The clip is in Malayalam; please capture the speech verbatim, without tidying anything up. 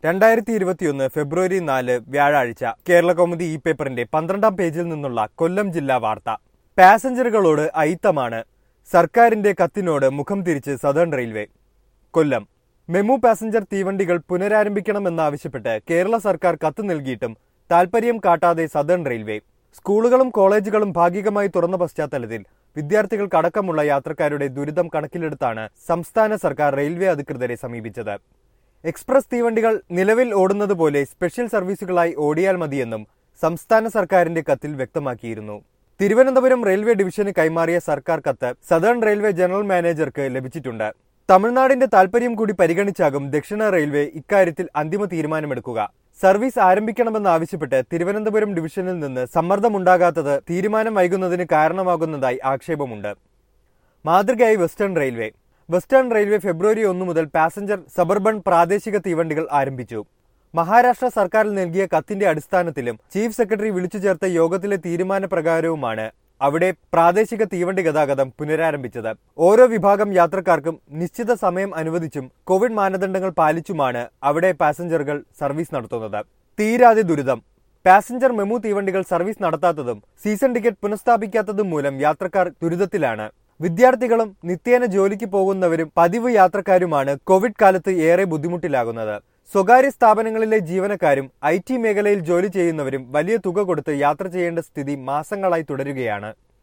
രണ്ടായിരത്തി ഇരുപത്തിയൊന്ന് ഫെബ്രുവരി നാല് വ്യാഴാഴ്ച കേരളകൗമുദി ഇ പേപ്പറിന്റെ പന്ത്രണ്ടാം പേജിൽ നിന്നുള്ള കൊല്ലം ജില്ലാ വാർത്ത. പാസഞ്ചറുകളോട് അയിത്തമാണ്, സർക്കാരിന്റെ കത്തിനോട് മുഖം തിരിച്ച് Southern Railway. Kollam MEMU passenger തീവണ്ടികൾ പുനരാരംഭിക്കണമെന്നാവശ്യപ്പെട്ട് കേരള സർക്കാർ കത്ത് നൽകിയിട്ടും താൽപര്യം കാട്ടാതെ സദേൺ റെയിൽവേ. സ്കൂളുകളും കോളേജുകളും ഭാഗികമായി തുറന്ന പശ്ചാത്തലത്തിൽ വിദ്യാർത്ഥികൾക്കടക്കമുള്ള യാത്രക്കാരുടെ ദുരിതം കണക്കിലെടുത്താണ് സംസ്ഥാന സർക്കാർ റെയിൽവേ അധികൃതരെ സമീപിച്ചത്. എക്സ്പ്രസ് തീവണ്ടികൾ നിലവിൽ ഓടുന്നത് പോലെ സ്പെഷ്യൽ സർവീസുകളായി ഓടിയാൽ മതിയെന്നും സംസ്ഥാന സർക്കാരിന്റെ കത്തിൽ വ്യക്തമാക്കിയിരുന്നു. തിരുവനന്തപുരം റെയിൽവേ ഡിവിഷന് കൈമാറിയ സർക്കാർ കത്ത് സദേൺ റെയിൽവേ ജനറൽ മാനേജർക്ക് ലഭിച്ചിട്ടുണ്ട്. തമിഴ്നാടിന്റെ താൽപര്യം കൂടി പരിഗണിച്ചാകും ദക്ഷിണ റെയിൽവേ ഇക്കാര്യത്തിൽ അന്തിമ തീരുമാനമെടുക്കുക. സർവീസ് ആരംഭിക്കണമെന്നാവശ്യപ്പെട്ട് തിരുവനന്തപുരം ഡിവിഷനിൽ നിന്ന് സമ്മർദ്ദമുണ്ടാകാത്തത് തീരുമാനം വൈകുന്നതിന് കാരണമാകുന്നതായി ആക്ഷേപമുണ്ട്. മാതൃകയായി വെസ്റ്റേൺ റെയിൽവേ. വെസ്റ്റേൺ റെയിൽവേ ഫെബ്രുവരി ഒന്ന് മുതൽ പാസഞ്ചർ സബർബൺ പ്രാദേശിക തീവണ്ടികൾ ആരംഭിച്ചു. മഹാരാഷ്ട്ര സർക്കാരിൽ നൽകിയ കത്തിന്റെ അടിസ്ഥാനത്തിലും ചീഫ് സെക്രട്ടറി വിളിച്ചു ചേർത്ത യോഗത്തിലെ തീരുമാനപ്രകാരവുമാണ് അവിടെ പ്രാദേശിക തീവണ്ടി ഗതാഗതം പുനരാരംഭിച്ചത്. ഓരോ വിഭാഗം യാത്രക്കാർക്കും നിശ്ചിത സമയം അനുവദിച്ചും കോവിഡ് മാനദണ്ഡങ്ങൾ പാലിച്ചുമാണ് അവിടെ പാസഞ്ചറുകൾ സർവീസ് നടത്തുന്നത്. തീരാതെ ദുരിതം. പാസഞ്ചർ മെമു തീവണ്ടികൾ സർവീസ് നടത്താത്തതും സീസൺ ടിക്കറ്റ് പുനഃസ്ഥാപിക്കാത്തതും മൂലം യാത്രക്കാർ ദുരിതത്തിലാണ്. വിദ്യാർത്ഥികളും നിത്യേന ജോലിക്ക് പോകുന്നവരും പതിവ് യാത്രക്കാരുമാണ് കോവിഡ് കാലത്ത് ഏറെ ബുദ്ധിമുട്ടിലാകുന്നത്. സ്വകാര്യ സ്ഥാപനങ്ങളിലെ ജീവനക്കാരും ഐ ടി മേഖലയിൽ ജോലി ചെയ്യുന്നവരും വലിയ തുക കൊടുത്ത് യാത്ര ചെയ്യേണ്ട സ്ഥിതി മാസങ്ങളായി തുടരുകയാണ്.